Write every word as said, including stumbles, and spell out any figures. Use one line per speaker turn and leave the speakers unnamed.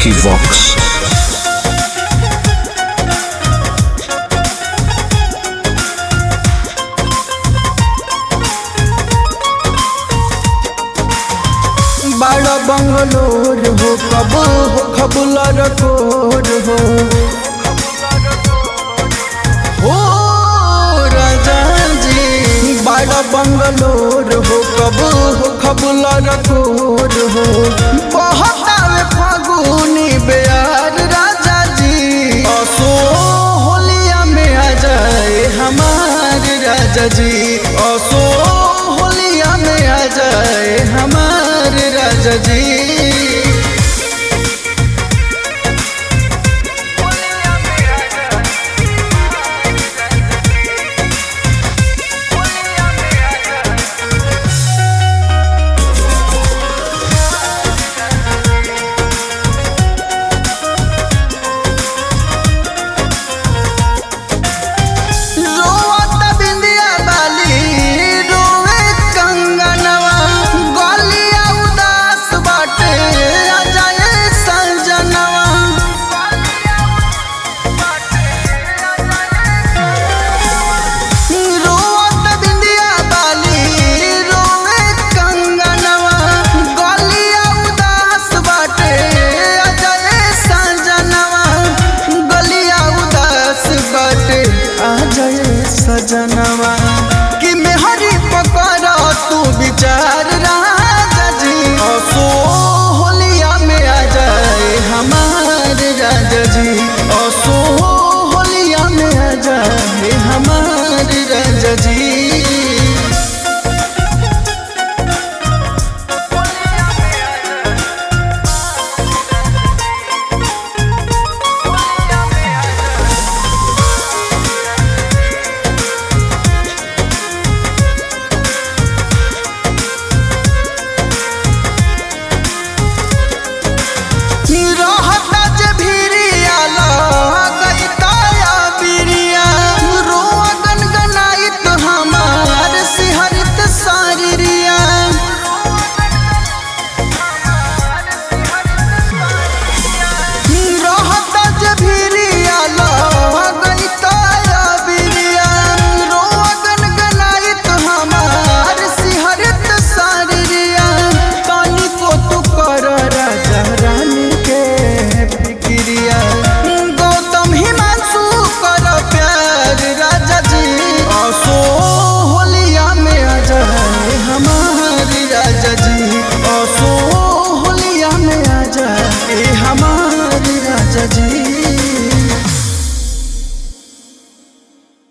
Equivox.
बड़ा बंगलोर हो कब हो खबुला रकोर हो हो राजा जी। बड़ा बंगलोर हो कब हो खबुला रकोर हो बहुत आवे फागुनी बेयार राजा जी। असो होलिया में आ जाए हमारे राजा जी। असो होलिया में आ जाए हमारे राजा जी।